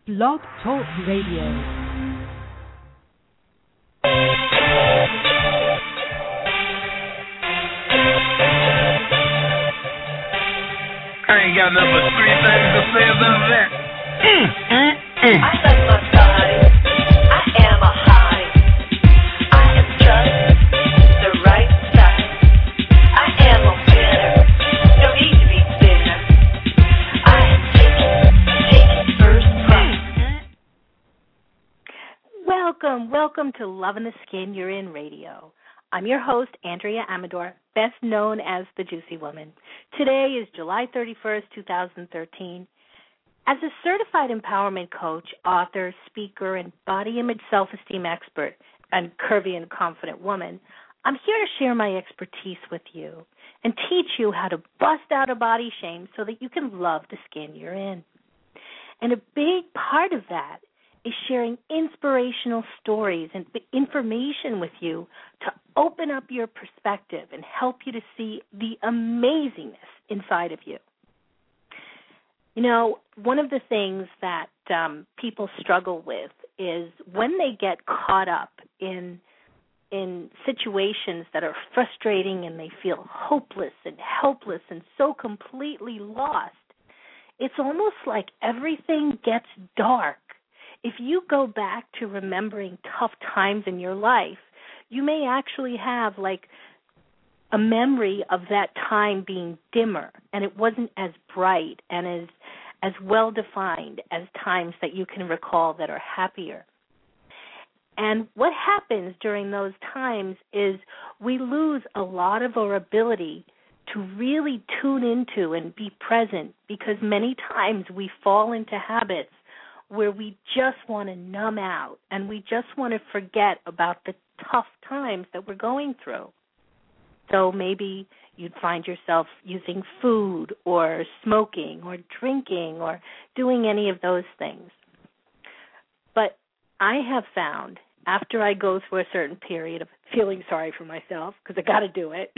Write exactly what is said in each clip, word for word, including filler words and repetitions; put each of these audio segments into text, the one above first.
Blog Talk Radio. I ain't got nothing but three things to say about that. Mm, mm, mm. I like my body. I am a hottie. I am just the right size. I am a winner. No need to be bitter. I am taking, taking first prize. Welcome, welcome to Loving the Skin You're In Radio. I'm your host, Andrea Amador, best known as the Juicy Woman. Today is July thirty-first, twenty thirteen. As a certified empowerment coach, author, speaker, and body image self-esteem expert, and curvy and confident woman, I'm here to share my expertise with you and teach you how to bust out of body shame so that you can love the skin you're in. And a big part of that is sharing inspirational stories and information with you to open up your perspective and help you to see the amazingness inside of you. You know, one of the things that um, people struggle with is when they get caught up in in situations that are frustrating and they feel hopeless and helpless and so completely lost, it's almost like everything gets dark. If you go back to remembering tough times in your life, you may actually have like a memory of that time being dimmer and it wasn't as bright and as as well defined as times that you can recall that are happier. And what happens during those times is we lose a lot of our ability to really tune into and be present because many times we fall into habits where we just want to numb out and we just want to forget about the tough times that we're going through. So maybe you'd find yourself using food or smoking or drinking or doing any of those things. But I have found after I go through a certain period of feeling sorry for myself, because I got to do it,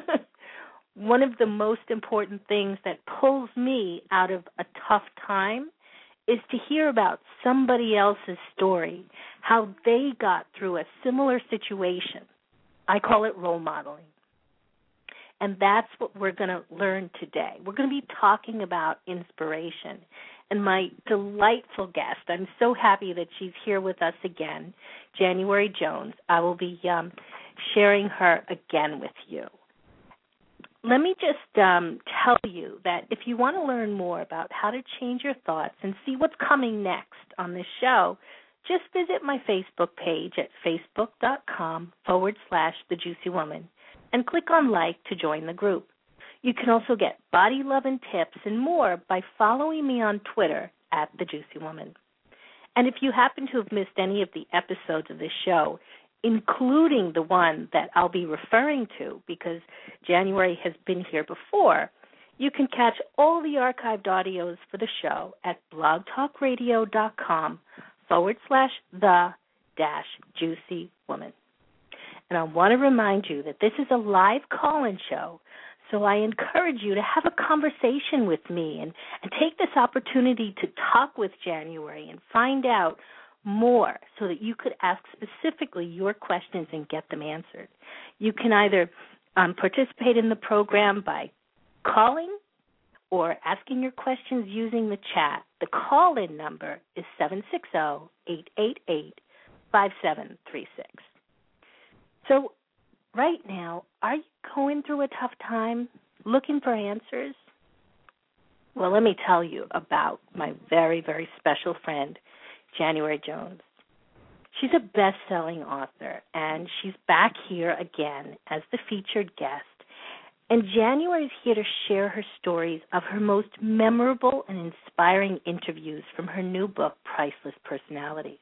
one of the most important things that pulls me out of a tough time is to hear about somebody else's story, how they got through a similar situation. I call it role modeling. And that's what we're going to learn today. We're going to be talking about inspiration. And my delightful guest, I'm so happy that she's here with us again, January Jones. I will be um, sharing her again with you. Let me just um, tell you that if you want to learn more about how to change your thoughts and see what's coming next on this show, just visit my Facebook page at facebook.com forward slash The Juicy Woman and click on like to join the group. You can also get body love and tips and more by following me on Twitter at The Juicy Woman. And if you happen to have missed any of the episodes of this show, including the one that I'll be referring to because January has been here before, you can catch all the archived audios for the show at blogtalkradio.com forward slash the dash juicy woman. And I want to remind you that this is a live call-in show, so I encourage you to have a conversation with me and, and take this opportunity to talk with January and find out more so that you could ask specifically your questions and get them answered. You can either um, participate in the program by calling or asking your questions using the chat. The call-in number is seven six zero, eight eight eight, five seven three six. So right now, are you going through a tough time, looking for answers? Well, let me tell you about my very, very special friend, January Jones. She's a best-selling author, and she's back here again as the featured guest. And January's here to share her stories of her most memorable and inspiring interviews from her new book, Priceless Personalities.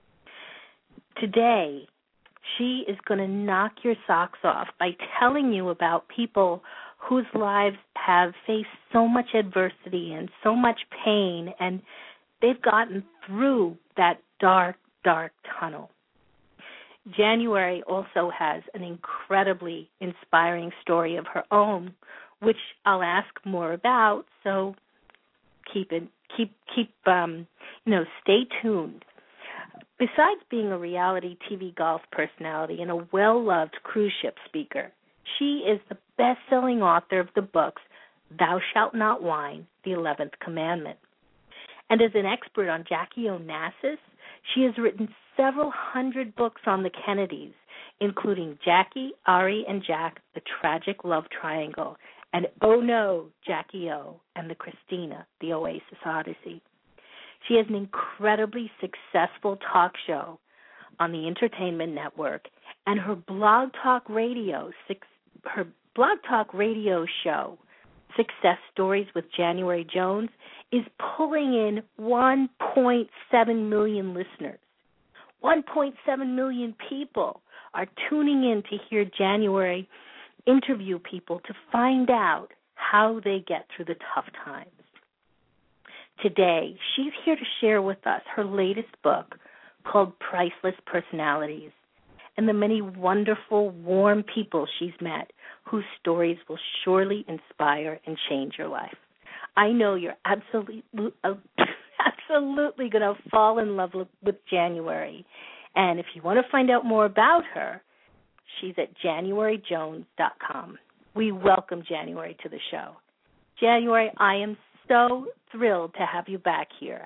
Today, she is going to knock your socks off by telling you about people whose lives have faced so much adversity and so much pain, and they've gotten through that dark, dark tunnel. January also has an incredibly inspiring story of her own, which I'll ask more about, so keep it, keep, keep, um, you know, stay tuned. Besides being a reality T V golf personality and a well-loved cruise ship speaker, she is the best-selling author of the books Thou Shalt Not Whine, The Eleventh Commandment. And as an expert on Jackie Onassis, she has written several hundred books on the Kennedys, including Jackie, Ari, and Jack, The Tragic Love Triangle, and Oh No, Jackie O, and the Christina, The Oasis Odyssey. She has an incredibly successful talk show on the Entertainment Network, and her blog talk radio, her blog talk radio show, Success Stories with January Jones, is pulling in one point seven million listeners. one point seven million people are tuning in to hear January interview people to find out how they get through the tough times. Today, she's here to share with us her latest book called Priceless Personalities and the many wonderful, warm people she's met whose stories will surely inspire and change your life. I know you're absolutely, absolutely going to fall in love with January. And if you want to find out more about her, she's at january jones dot com. We welcome January to the show. January, I am so thrilled to have you back here.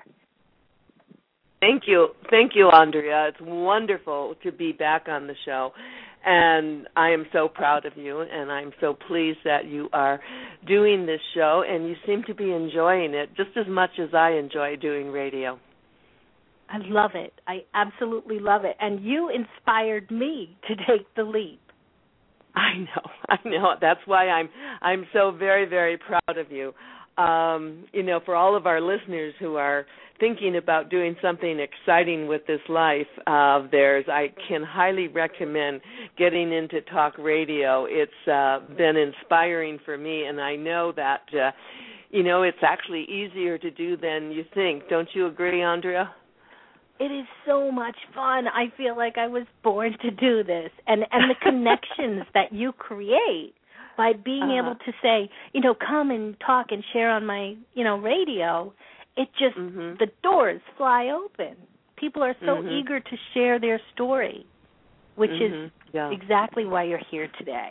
Thank you. Thank you, Andrea. It's wonderful to be back on the show. And I am so proud of you, and I'm so pleased that you are doing this show, and you seem to be enjoying it just as much as I enjoy doing radio. I love it. I absolutely love it. And you inspired me to take the leap. I know. I know. That's why I'm I'm so very, very proud of you. Um, you know, for all of our listeners who are thinking about doing something exciting with this life of theirs, I can highly recommend getting into talk radio. It's uh, been inspiring for me, and I know that, uh, you know, it's actually easier to do than you think. Don't you agree, Andrea? It is so much fun. I feel like I was born to do this. And, and the connections that you create by being uh-huh. able to say, you know, come and talk and share on my, you know, radio, it just, mm-hmm. the doors fly open. People are so mm-hmm. eager to share their story, which mm-hmm. is yeah. exactly why you're here today.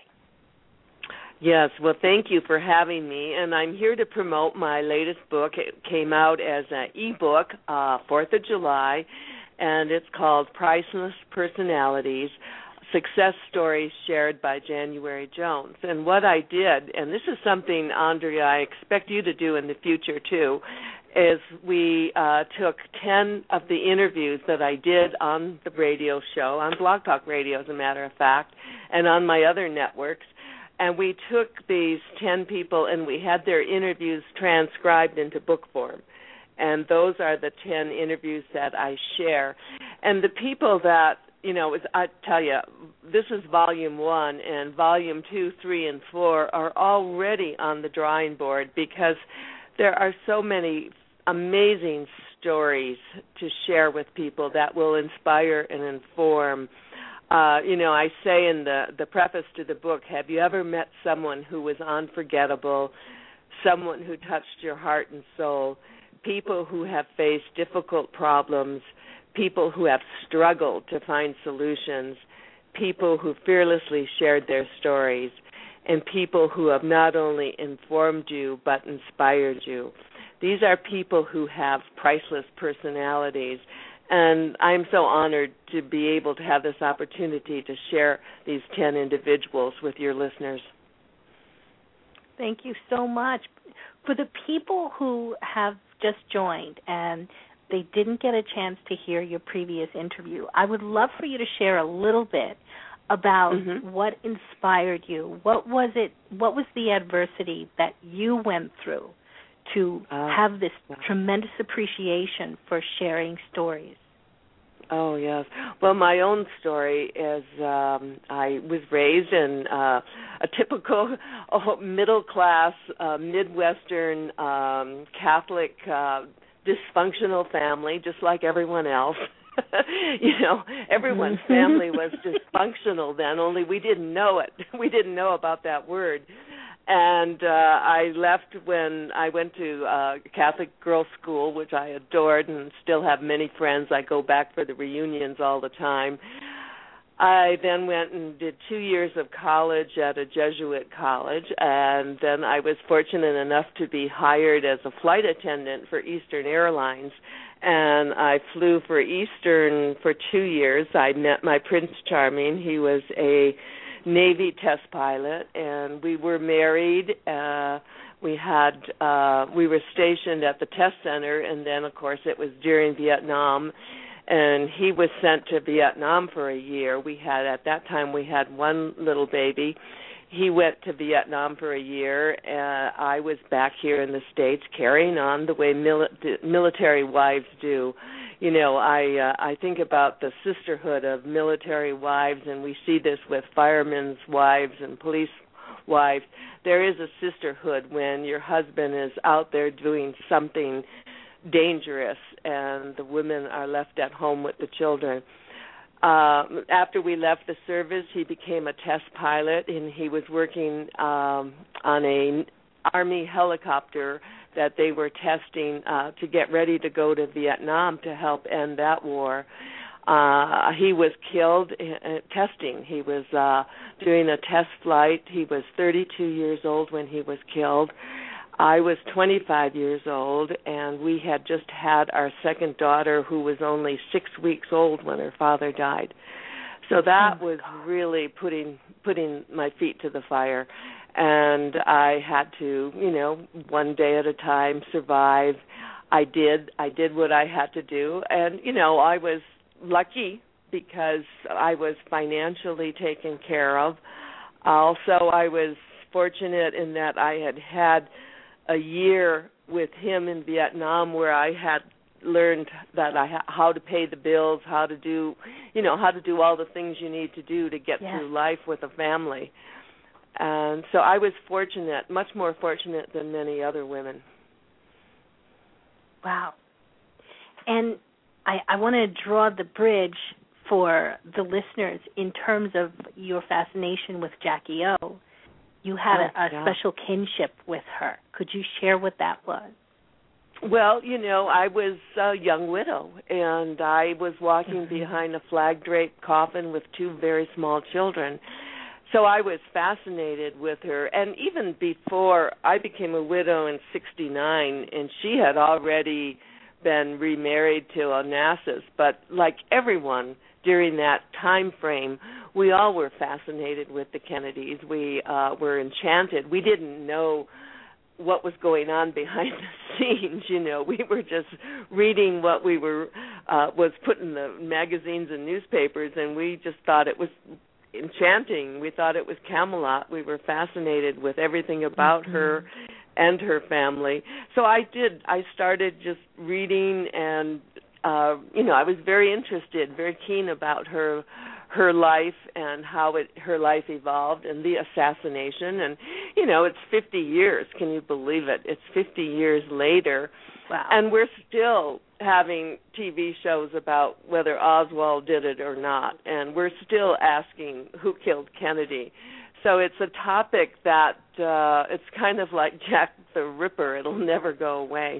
Yes, well, thank you for having me, and I'm here to promote my latest book. It came out as an e-book, uh, fourth of July, and it's called Priceless Personalities, Success Stories Shared by January Jones. And what I did, and this is something, Andrea, I expect you to do in the future too, is we uh, took ten of the interviews that I did on the radio show, on Blog Talk Radio, as a matter of fact, and on my other networks, and we took these ten people and we had their interviews transcribed into book form. And those are the ten interviews that I share. And the people that, you know, I tell you, this is volume one, and volume two, three, and four are already on the drawing board because there are so many amazing stories to share with people that will inspire and inform. Uh, you know, I say in the, the preface to the book, have you ever met someone who was unforgettable, someone who touched your heart and soul, people who have faced difficult problems, people who have struggled to find solutions, people who fearlessly shared their stories, and people who have not only informed you but inspired you. These are people who have priceless personalities, and I'm so honored to be able to have this opportunity to share these ten individuals with your listeners. Thank you so much. For the people who have just joined and they didn't get a chance to hear your previous interview, I would love for you to share a little bit about mm-hmm. what inspired you. What was it? What was the adversity that you went through to uh, have this wow. tremendous appreciation for sharing stories? Oh, yes. Well, my own story is um, I was raised in uh, a typical uh, middle-class, uh, Midwestern um, Catholic uh, dysfunctional family, just like everyone else. You know, everyone's family was dysfunctional then, only we didn't know it. We didn't know about that word. and uh, I left when I went to uh, Catholic girls' school, which I adored and still have many friends. I go back for the reunions all the time. I then went and did two years of college at a Jesuit college, and then I was fortunate enough to be hired as a flight attendant for Eastern Airlines, and I flew for Eastern for two years. I met my Prince Charming. He was a Navy test pilot, and we were married. Uh, we had uh, we were stationed at the test center, and then, of course, it was during Vietnam, and he was sent to Vietnam for a year. We had, at that time, we had one little baby. He went to Vietnam for a year, and I was back here in the States carrying on the way mili- military wives do. You know, I uh, I think about the sisterhood of military wives, and we see this with firemen's wives and police wives. There is a sisterhood when your husband is out there doing something dangerous, and the women are left at home with the children. Uh, after we left the service, he became a test pilot, and he was working um, on a Army helicopter that they were testing uh, to get ready to go to Vietnam to help end that war. Uh, he was killed uh, testing. He was uh, doing a test flight. He was thirty-two years old when he was killed. I was twenty-five years old, and we had just had our second daughter, who was only six weeks old when her father died. So that was really putting putting my feet to the fire. And I had to, you know, one day at a time survive. I did. I did what I had to do. And, you know, I was lucky because I was financially taken care of. Also, I was fortunate in that I had had a year with him in Vietnam where I had learned that I ha- how to pay the bills, how to do, you know, how to do all the things you need to do to get yeah. through life with a family. And so I was fortunate, much more fortunate than many other women. Wow. And I, I want to draw the bridge for the listeners in terms of your fascination with Jackie O. You had oh, a, a yeah. special kinship with her. Could you share what that was? Well, you know, I was a young widow, and I was walking mm-hmm. behind a flag-draped coffin with two very small children. So I was fascinated with her. And even before I became a widow in sixty-nine, and she had already been remarried to Onassis, but like everyone during that time frame, we all were fascinated with the Kennedys. We uh, were enchanted. We didn't know what was going on behind the scenes. You know, we were just reading what we were uh, was put in the magazines and newspapers, and we just thought it was enchanting. We thought it was Camelot. We were fascinated with everything about mm-hmm. her and her family. So I did. I started just reading, and uh, you know, I was very interested, very keen about her her life and how it her life evolved, and the assassination. And you know, it's fifty years. Can you believe it? It's fifty years later. Wow. And we're still having T V shows about whether Oswald did it or not, and we're still asking who killed Kennedy. So it's a topic that uh, it's kind of like Jack the Ripper. It'll never go away.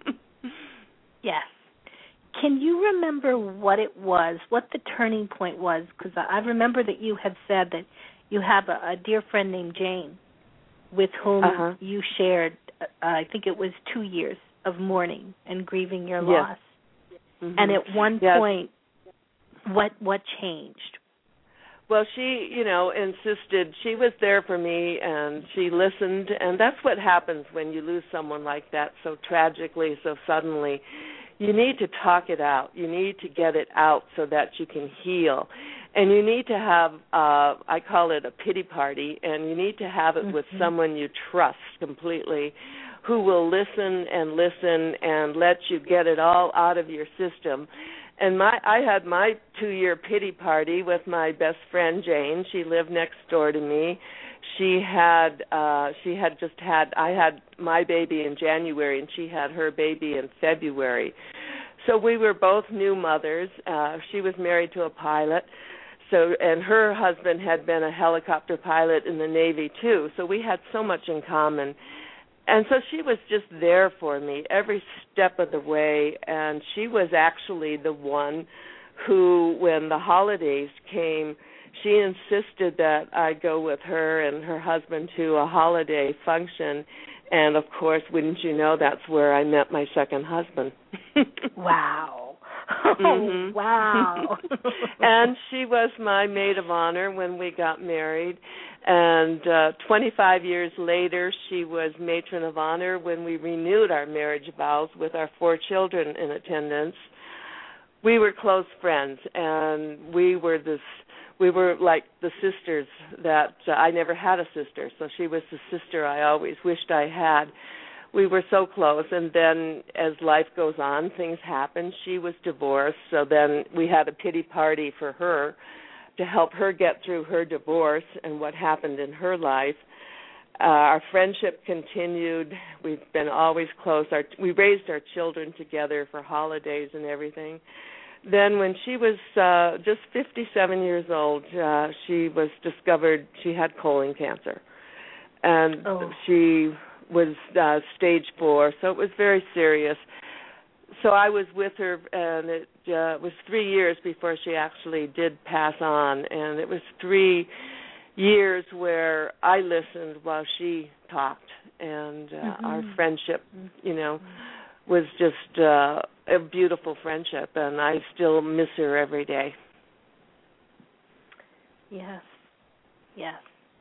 Yes. Can you remember what it was, what the turning point was? Because I remember that you had said that you have a, a dear friend named Jane with whom uh-huh. you shared, uh, I think it was two years of mourning and grieving your yes. loss. Mm-hmm. And at one yes. point, what what changed? Well, she, you know, insisted. She was there for me, and she listened, and that's what happens when you lose someone like that so tragically, so suddenly. You need to talk it out. You need to get it out so that you can heal. And you need to have, uh, I call it a pity party, and you need to have it mm-hmm. with someone you trust completely, who will listen and listen and let you get it all out of your system. And my, I had my two-year pity party with my best friend Jane. She lived next door to me. She had, uh, she had just had, I had my baby in January, and she had her baby in February. So we were both new mothers. Uh, she was married to a pilot. So, and her husband had been a helicopter pilot in the Navy too, so we had so much in common. And so she was just there for me every step of the way, and she was actually the one who, when the holidays came, she insisted that I go with her and her husband to a holiday function. And, of course, wouldn't you know, that's where I met my second husband. Wow. Oh, mm-hmm. Wow. And she was my maid of honor when we got married. And uh, twenty-five years later, she was matron of honor when we renewed our marriage vows with our four children in attendance. We were close friends, and we were this. We were like the sisters that uh, I never had a sister, so she was the sister I always wished I had. We were so close, and then as life goes on, things happen. She was divorced, so then we had a pity party for her to help her get through her divorce and what happened in her life. Uh, our friendship continued. We've been always close. Our, we raised our children together for holidays and everything. Then when she was uh, just fifty-seven years old, uh, she was discovered she had colon cancer. And oh. she was uh, stage four, so it was very serious. So I was with her, and it uh, was three years before she actually did pass on. And it was three years where I listened while she talked. And uh, mm-hmm. our friendship, you know, was just uh, a beautiful friendship, and I still miss her every day. Yes, yes.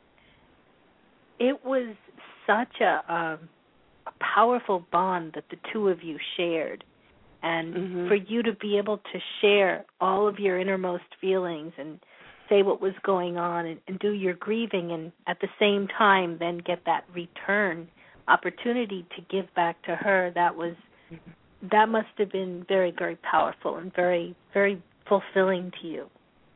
It was such a, um, a powerful bond that the two of you shared, and mm-hmm. for you to be able to share all of your innermost feelings and say what was going on and, and do your grieving, and at the same time then get that return opportunity to give back to her, that was that must have been very, very powerful and very, very fulfilling to you.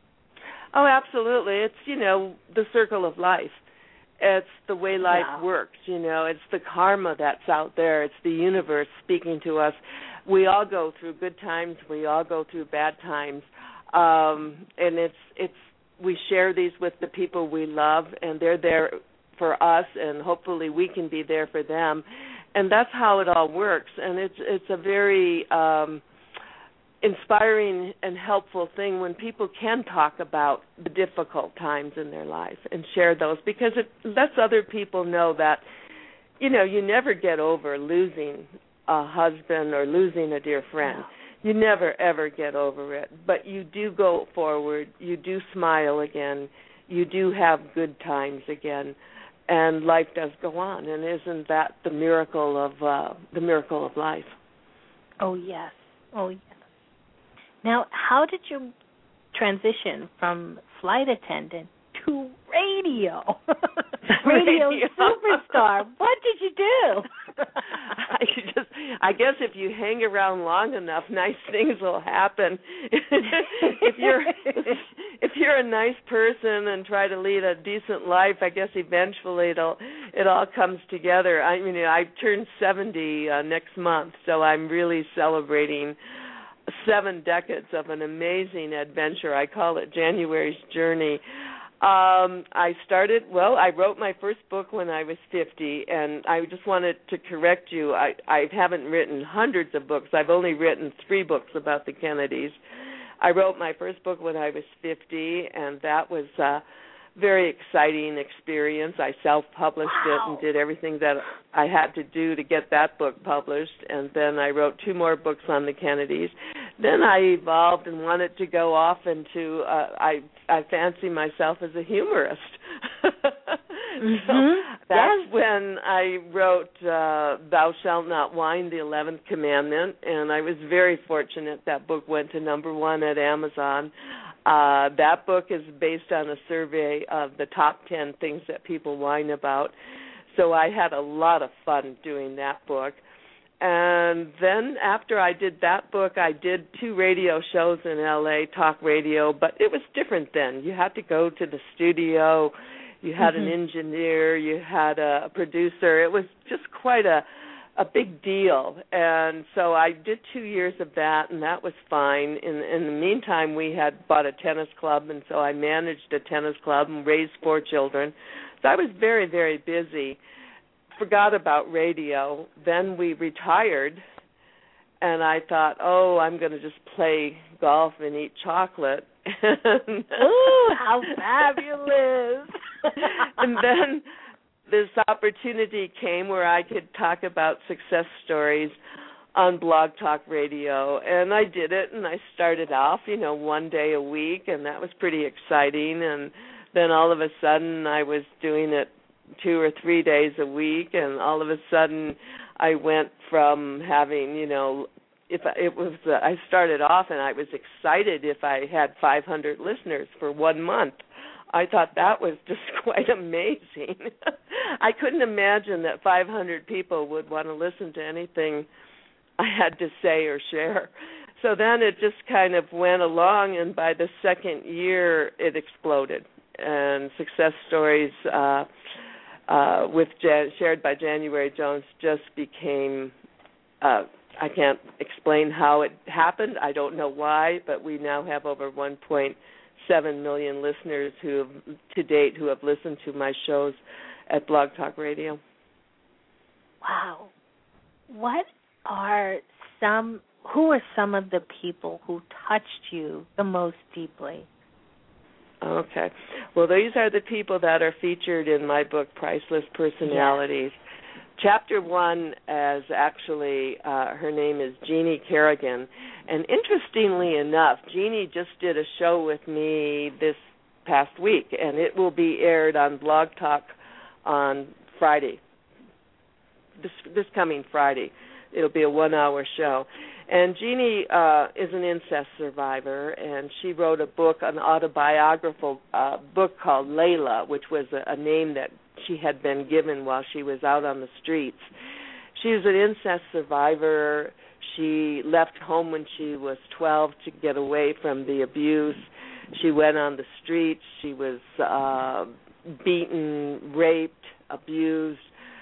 Oh, absolutely. It's, you know, the circle of life. It's the way life yeah. works, you know. It's the karma that's out there. It's the universe speaking to us. We all go through good times. We all go through bad times. Um, and it's it's we share these with the people we love, and they're there for us, and hopefully we can be there for them. And that's how it all works. And it's it's a very um, inspiring and helpful thing when people can talk about the difficult times in their life and share those, because it lets other people know that, you know, you never get over losing a husband or losing a dear friend. No. You never, ever get over it. But you do go forward. You do smile again. You do have good times again. And life does go on, and isn't that the miracle of uh, the miracle of life? Oh yes, oh yes. Now, how did you transition from flight attendant to radio? radio, radio superstar. What did you do? I just, I guess if you hang around long enough, nice things will happen. if you're if you're a nice person and try to lead a decent life, I guess eventually it'll it all comes together. I mean, I turned seventy uh, next month, so I'm really celebrating seven decades of an amazing adventure. I call it January's Journey. Um, I started, well, I wrote my first book when I was fifty, and I just wanted to correct you. I, I haven't written hundreds of books. I've only written three books about the Kennedys. I wrote my first book when I was fifty, and that was a very exciting experience. I self-published wow. it and did everything that I had to do to get that book published, and then I wrote two more books on the Kennedys. Then I evolved and wanted to go off into, uh, I I fancy myself as a humorist. mm-hmm. So that's yes. when I wrote uh, Thou Shalt Not Whine, the eleventh Commandment, and I was very fortunate that book went to number one at Amazon. Uh, that book is based on a survey of the top ten things that people whine about. So I had a lot of fun doing that book. And then after I did that book, I did two radio shows in L A, talk radio, but it was different then. You had to go to the studio. You had mm-hmm. an engineer. You had a producer. It was just quite a a big deal. And so I did two years of that, and that was fine. In, in the meantime, we had bought a tennis club, and so I managed a tennis club and raised four children. So I was very, very busy. Forgot about radio. Then we retired, and I thought, oh, I'm going to just play golf and eat chocolate. Ooh, how fabulous. And then this opportunity came where I could talk about success stories on Blog Talk Radio, and I did it, and I started off, you know, one day a week, and that was pretty exciting, and then all of a sudden I was doing it two or three days a week, and all of a sudden I went from having, you know, if I, it was, uh, I started off and I was excited if I had five hundred listeners for one month. I thought that was just quite amazing. I couldn't imagine that five hundred people would want to listen to anything I had to say or share. So then it just kind of went along, and by the second year, it exploded. And Success Stories uh, uh, with Jan- shared by January Jones just became, uh, I can't explain how it happened. I don't know why, but we now have over one point seven million listeners who have, to date, who have listened to my shows at Blog Talk Radio. Wow. What are some, who are some of the people who touched you the most deeply? Okay. Well, these are the people that are featured in my book, Priceless Personalities. Yes. Chapter one is actually, uh, her name is Jeannie Kerrigan. And interestingly enough, Jeannie just did a show with me this past week, and it will be aired on Blog Talk on Friday, this, this coming Friday. It'll be a one-hour show. And Jeannie uh, is an incest survivor, and she wrote a book, an autobiographical uh, book called Layla, which was a, a name that she had been given while she was out on the streets. She was an incest survivor. She left home when she was twelve to get away from the abuse. She went on the streets. She was uh, beaten, raped, abused.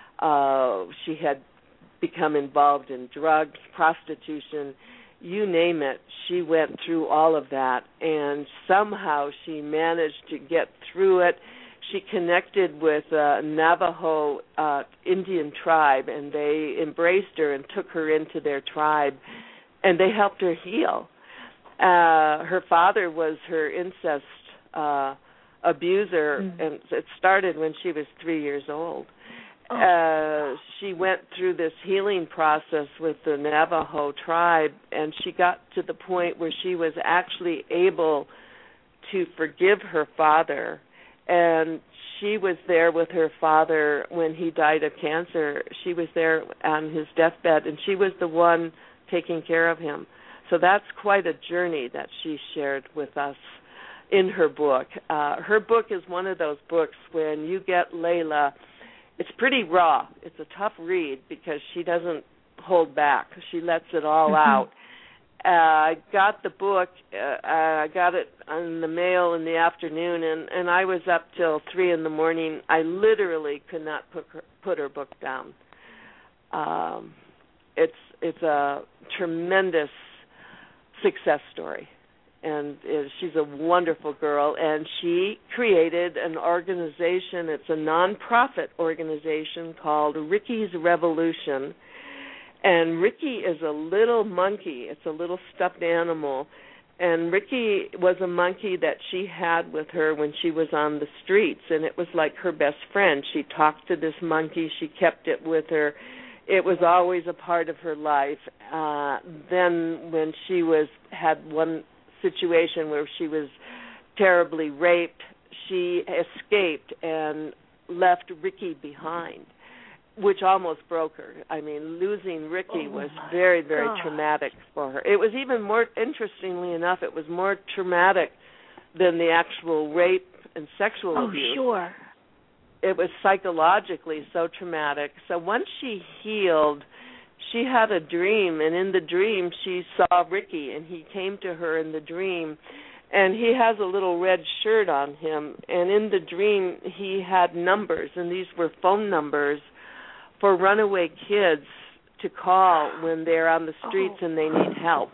Uh, she had become involved in drugs, prostitution, you name it. She went through all of that, and somehow she managed to get through it. She connected with a Navajo uh, Indian tribe, and they embraced her and took her into their tribe, and they helped her heal. Uh, her father was her incest uh, abuser, mm-hmm. and it started when she was three years old. Oh. Uh, she went through this healing process with the Navajo tribe, and she got to the point where she was actually able to forgive her father. And she was there with her father when he died of cancer. She was there on his deathbed, and she was the one taking care of him. So that's quite a journey that she shared with us in her book. Uh, her book is one of those books when you get Layla, it's pretty raw. It's a tough read because she doesn't hold back. She lets it all mm-hmm. out. Uh, I got the book. Uh, I got it in the mail in the afternoon, and, and I was up till three in the morning. I literally could not put her, put her book down. Um, it's it's a tremendous success story, and it, she's a wonderful girl. And she created an organization. It's a nonprofit organization called Ricky's Revolution. And Ricky is a little monkey. It's a little stuffed animal. And Ricky was a monkey that she had with her when she was on the streets, and it was like her best friend. She talked to this monkey. She kept it with her. It was always a part of her life. Uh, then when she was had one situation where she was terribly raped, she escaped and left Ricky behind, which almost broke her. I mean, losing Ricky oh was very, very God. traumatic for her. It was even more, interestingly enough, it was more traumatic than the actual rape and sexual oh, abuse. Oh, sure. It was psychologically so traumatic. So once she healed, she had a dream, and in the dream she saw Ricky, and he came to her in the dream, and he has a little red shirt on him, and in the dream he had numbers, and these were phone numbers for runaway kids to call when they're on the streets Oh. and they need help.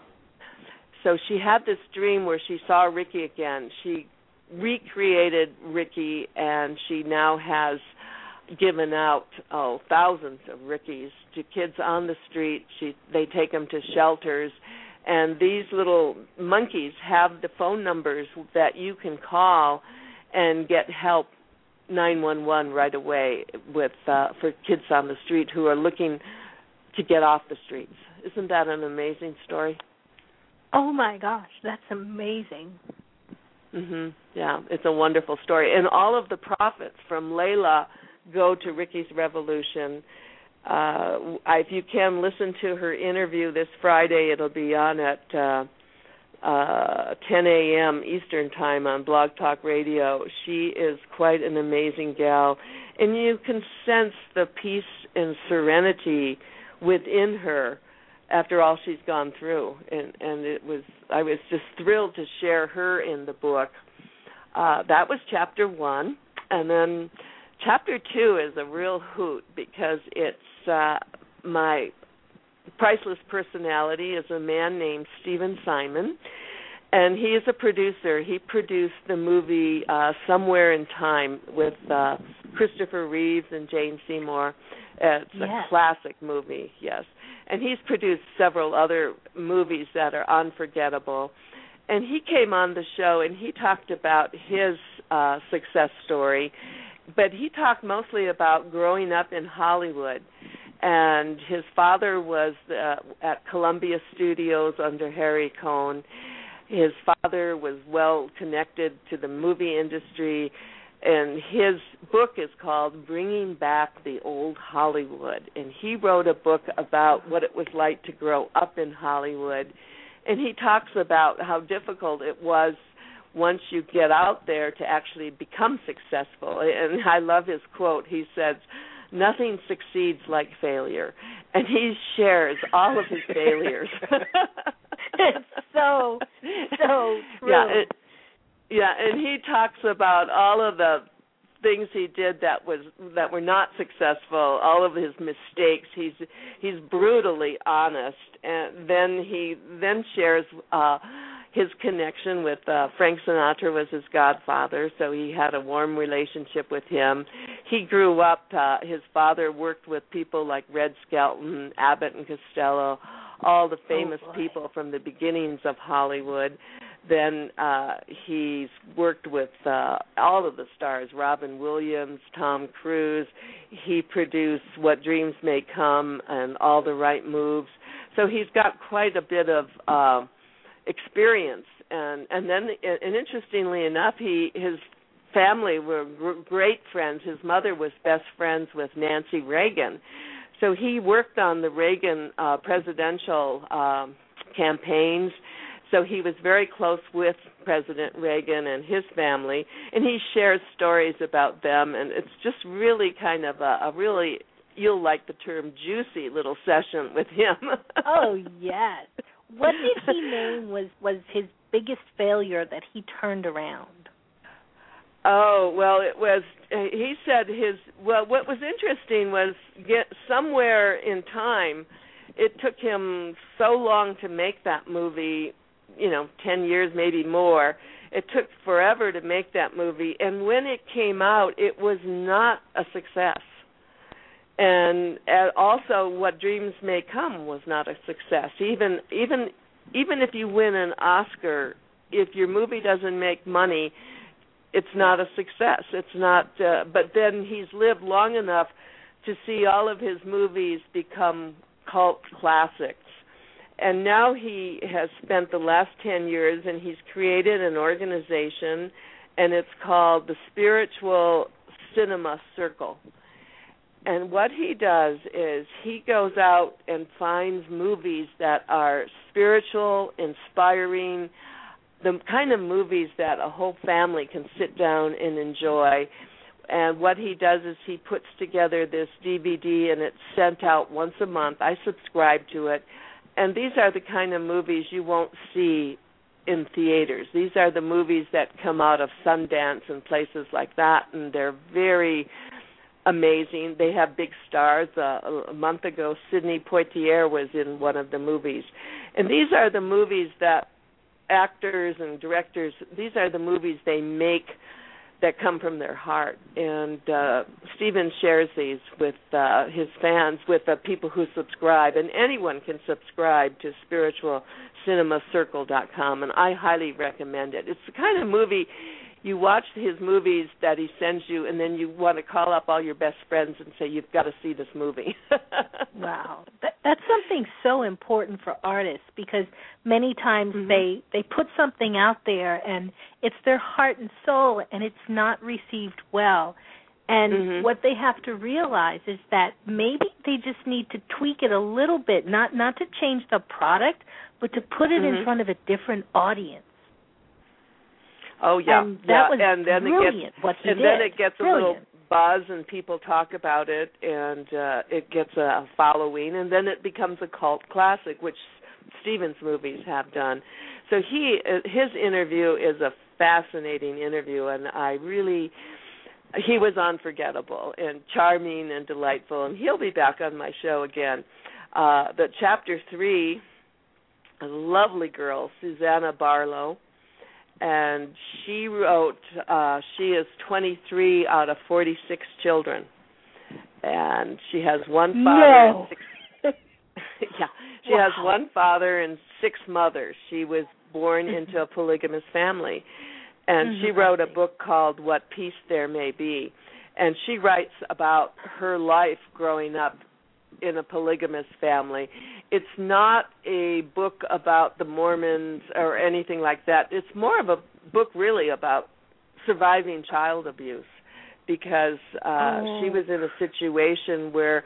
So she had this dream where she saw Ricky again. She recreated Ricky, and she now has given out oh thousands of Rickies to kids on the street. She they take them to shelters, and these little monkeys have the phone numbers that you can call and get help nine one one right away with uh, for kids on the street who are looking to get off the streets. Isn't that an amazing story? Oh my gosh, that's amazing. Mhm. Yeah, it's a wonderful story. And all of the profits from Layla go to Ricky's Revolution. Uh, if you can listen to her interview this Friday, it'll be on at uh, uh, ten a.m. Eastern Time on Blog Talk Radio. She is quite an amazing gal, and you can sense the peace and serenity within her after all she's gone through. And, and it was I was just thrilled to share her in the book. Uh, that was chapter one, and then chapter two is a real hoot because it's uh, my priceless personality is a man named Stephen Simon, and he is a producer. He produced the movie uh, Somewhere in Time with uh, Christopher Reeves and Jane Seymour. Uh, it's Yes. a classic movie, yes. And he's produced several other movies that are unforgettable. And he came on the show and he talked about his uh, success story, but he talked mostly about growing up in Hollywood. And his father was uh, at Columbia Studios under Harry Cohn. His father was well connected to the movie industry, and his book is called Bringing Back the Old Hollywood. And he wrote a book about what it was like to grow up in Hollywood. And he talks about how difficult it was once you get out there to actually become successful. And I love his quote. He says, "Nothing succeeds like failure." And he shares all of his failures. It's so, so true. Yeah, it, yeah, and he talks about all of the things he did that was that were not successful, all of his mistakes. He's he's brutally honest, and then he then shares uh, his connection with uh, Frank Sinatra was his godfather, so he had a warm relationship with him. He grew up. Uh, his father worked with people like Red Skelton, Abbott and Costello, all the famous oh people from the beginnings of Hollywood. Then uh, he's worked with uh, all of the stars, Robin Williams, Tom Cruise. He produced What Dreams May Come and All the Right Moves. So he's got quite a bit of uh, experience. And, and then, and interestingly enough, he his family were gr- great friends. His mother was best friends with Nancy Reagan. So he worked on the Reagan uh, presidential um, campaigns. So he was very close with President Reagan and his family, and he shares stories about them, and it's just really kind of a, a really, you'll like the term, juicy little session with him. Oh, yes. What did he name was, was his biggest failure that he turned around? Oh, well, it was, he said his, well, what was interesting was get somewhere in time, it took him so long to make that movie, you know, ten years, maybe more. It took forever to make that movie, and when it came out, it was not a success. And uh, also, What Dreams May Come was not a success. Even even even if you win an Oscar, if your movie doesn't make money, it's not a success. It's not. Uh, but then he's lived long enough to see all of his movies become cult classics. And now he has spent the last ten years, and he's created an organization, and it's called the Spiritual Cinema Circle. And what he does is he goes out and finds movies that are spiritual, inspiring, the kind of movies that a whole family can sit down and enjoy. And what he does is he puts together this D V D, and it's sent out once a month. I subscribe to it. And these are the kind of movies you won't see in theaters. These are the movies that come out of Sundance and places like that, and they're very amazing. They have big stars. Uh, a month ago, Sidney Poitier was in one of the movies. And these are the movies that actors and directors, these are the movies they make that come from their heart. And uh, Stephen shares these with uh, his fans, with the people who subscribe. And anyone can subscribe to spiritual cinema circle dot com, and I highly recommend it. It's the kind of movie you watch his movies that he sends you, and then you want to call up all your best friends and say, you've got to see this movie. Wow. That, that's something so important for artists, because many times mm-hmm. they, they put something out there, and it's their heart and soul, and it's not received well. And mm-hmm. what they have to realize is that maybe they just need to tweak it a little bit, not, not to change the product, but to put it mm-hmm. in front of a different audience. Oh yeah, and that yeah. was and then brilliant. It gets, what he and did. then it gets brilliant. a little buzz, and people talk about it, and uh, it gets a following, and then it becomes a cult classic, which Stephen's movies have done. So he, his interview is a fascinating interview, and I really, he was unforgettable and charming and delightful, and he'll be back on my show again. Uh, but chapter three, a lovely girl, Susanna Barlow. And she wrote, uh, she is twenty-three out of forty-six children. And she has one father no. and six Yeah, she wow. has one father and six mothers. She was born into a polygamous family. And mm-hmm. she wrote a book called What Peace There May Be. And she writes about her life growing up in a polygamous family. It's not a book about the Mormons or anything like that. It's more of a book really about surviving child abuse, because uh, oh. she was in a situation where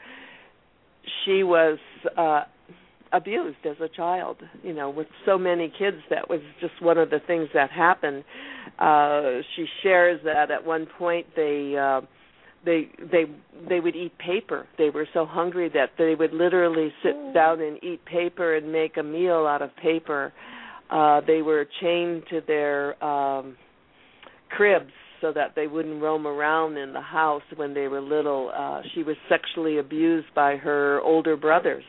she was uh, abused as a child, you know, with so many kids. That was just one of the things that happened. Uh, she shares that at one point they uh, They they they would eat paper. They were so hungry that they would literally sit down and eat paper and make a meal out of paper. Uh, they were chained to their um, cribs so that they wouldn't roam around in the house when they were little. Uh, she was sexually abused by her older brothers.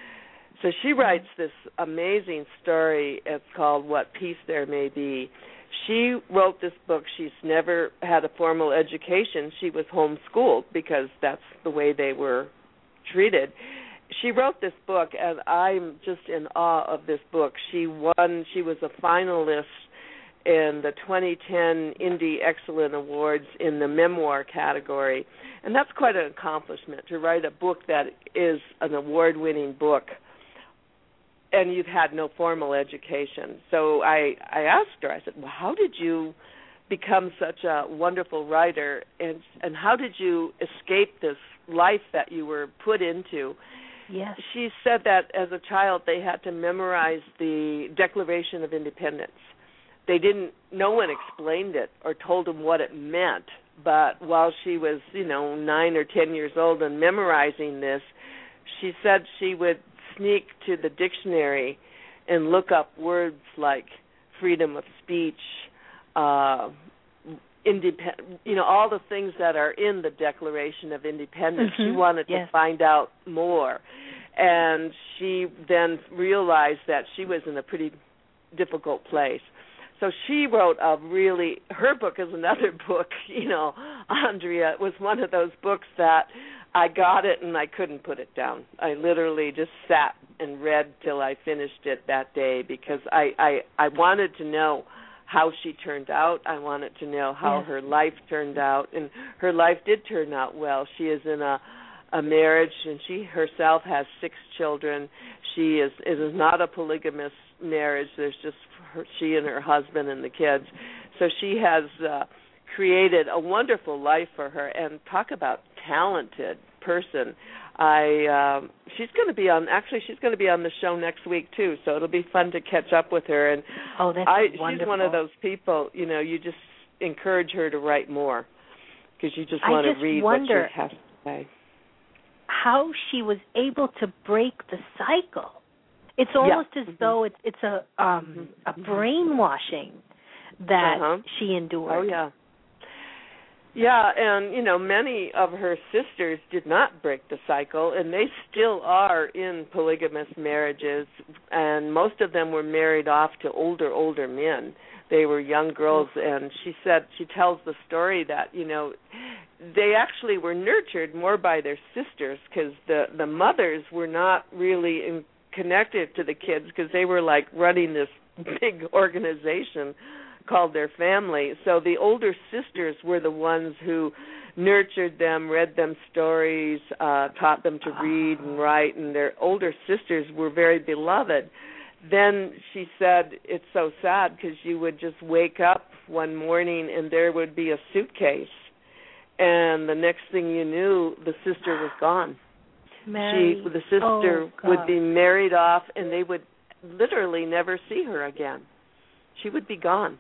So she writes this amazing story. It's called What Peace There May Be. She wrote this book. She's never had a formal education. She was homeschooled because that's the way they were treated. She wrote this book, and I'm just in awe of this book. She won, she was a finalist in the twenty ten Indie Excellent Awards in the memoir category. And that's quite an accomplishment, to write a book that is an award-winning book, and you've had no formal education. So I, I asked her, I said, well, how did you become such a wonderful writer, and and how did you escape this life that you were put into? Yes. She said that as a child they had to memorize the Declaration of Independence. They didn't, no one explained it or told them what it meant, but while she was, you know, nine or ten years old and memorizing this, she said she would sneak to the dictionary and look up words like freedom of speech, uh, independ- you know, all the things that are in the Declaration of Independence. Mm-hmm. She wanted yes. to find out more. And she then realized that she was in a pretty difficult place. So she wrote a really, her book is another book, you know, Andrea. It was one of those books that I got it and I couldn't put it down. I literally just sat and read till I finished it that day, because I, I, I wanted to know how she turned out. I wanted to know how yes. her life turned out, and her life did turn out well. She is in a, a marriage, and she herself has six children. She is it is not a polygamous marriage. There's just her, she and her husband and the kids. So she has uh, created a wonderful life for her, and talk about talented person. I um, she's going to be on. Actually, she's going to be on the show next week too. So it'll be fun to catch up with her. And oh, that's I, wonderful. She's one of those people. You know, you just encourage her to write more, because you just want I just to read wonder what she has to say. How she was able to break the cycle. It's almost yeah. as mm-hmm. though it's it's a um, a brainwashing that uh-huh. she endured. Oh yeah. Yeah, and, you know, many of her sisters did not break the cycle, and they still are in polygamous marriages, and most of them were married off to older, older men. They were young girls, and she said, she tells the story that, you know, they actually were nurtured more by their sisters because the, the mothers were not really in, connected to the kids because they were like running this big organization called their family. So the older sisters were the ones who nurtured them, read them stories, uh, taught them to read and write, and their older sisters were very beloved. Then she said it's so sad because you would just wake up one morning and there would be a suitcase, and the next thing you knew, the sister was gone. Mary. She, the sister oh, would be married off, and they would literally never see her again. She would be gone.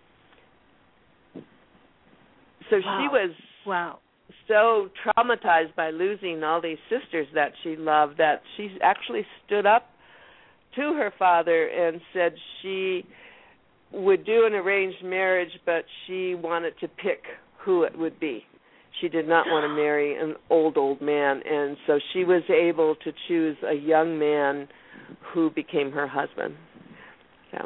So wow. she was wow. so traumatized by losing all these sisters that she loved that she actually stood up to her father and said she would do an arranged marriage, but she wanted to pick who it would be. She did not want to marry an old, old man, and so she was able to choose a young man who became her husband. So,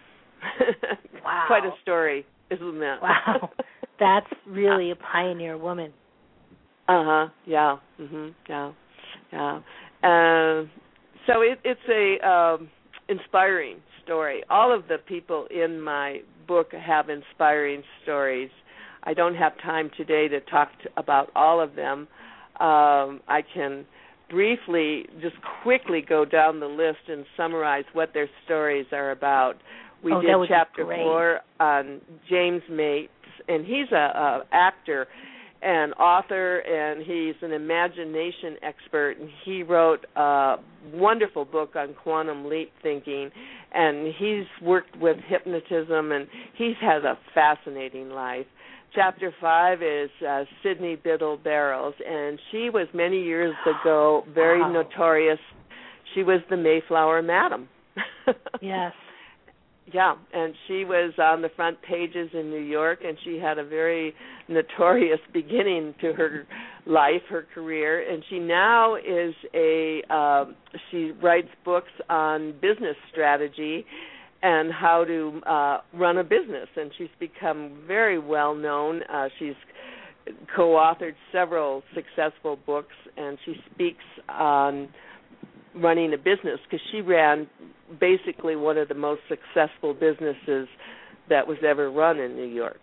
wow. Quite a story, isn't that? Wow. That's really a pioneer woman. Uh-huh, yeah, mm-hmm, yeah, yeah. Uh, so it, it's a um, inspiring story. All of the people in my book have inspiring stories. I don't have time today to talk to, about all of them. Um, I can briefly, just quickly go down the list and summarize what their stories are about. We oh, did that would chapter be great. four on James Mates, and he's a, a actor and author, and he's an imagination expert, and he wrote a wonderful book on quantum leap thinking, and he's worked with hypnotism, and he's had a fascinating life. Chapter five is uh, Sydney Biddle Barrows, and she was many years ago very wow. notorious. She was the Mayflower Madam. Yes. Yeah, and she was on the front pages in New York, and she had a very notorious beginning to her life, her career, and she now is a, uh, she writes books on business strategy and how to uh, run a business, and she's become very well known. Uh, she's co-authored several successful books, and she speaks on running a business because she ran basically one of the most successful businesses that was ever run in New York.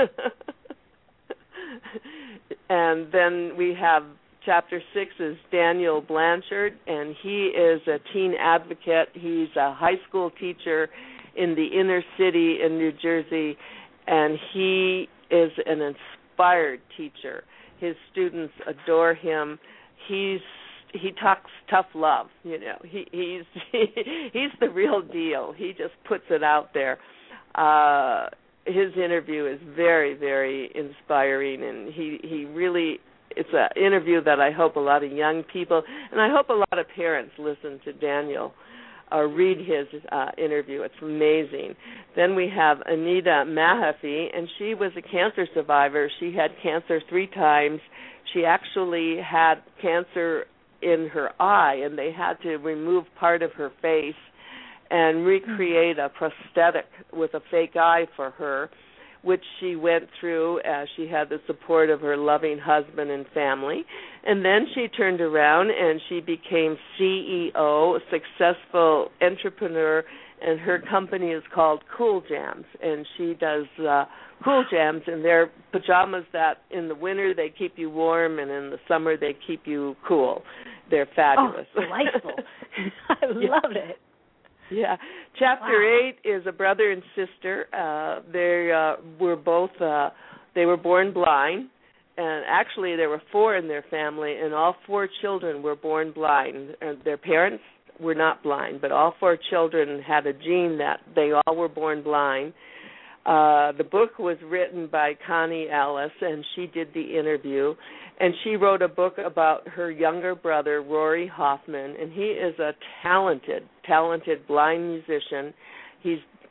And then we have chapter six is Daniel Blanchard, and he is a teen advocate. He's a high school teacher in the inner city in New Jersey, and he is an inspired teacher. His students adore him. He's he talks tough love, you know. He he's he, he's the real deal. He just puts it out there. Uh, his interview is very, very inspiring, and he he really it's an interview that I hope a lot of young people and I hope a lot of parents listen to Daniel or read his uh, interview. It's amazing. Then we have Anita Mahaffey, and she was a cancer survivor. She had cancer three times. She actually had cancer in her eye, and they had to remove part of her face and recreate a prosthetic with a fake eye for her, which she went through as she had the support of her loving husband and family. And then she turned around and she became C E O, a successful entrepreneur, and her company is called Cool Jams, and she does uh, Cool Jams, and they're pajamas that in the winter they keep you warm, and in the summer they keep you cool. They're fabulous. Oh, delightful. I yeah. love it. Yeah. Chapter wow. eight is a brother and sister. Uh, they uh, were both, uh, they were born blind, and actually there were four in their family, and all four children were born blind. And their parents were not blind, but all four children had a gene that they all were born blind. Uh, the book was written by Connie Ellis, and she did the interview. And she wrote a book about her younger brother, Rory Hoffman, and he is a talented, talented blind musician. He's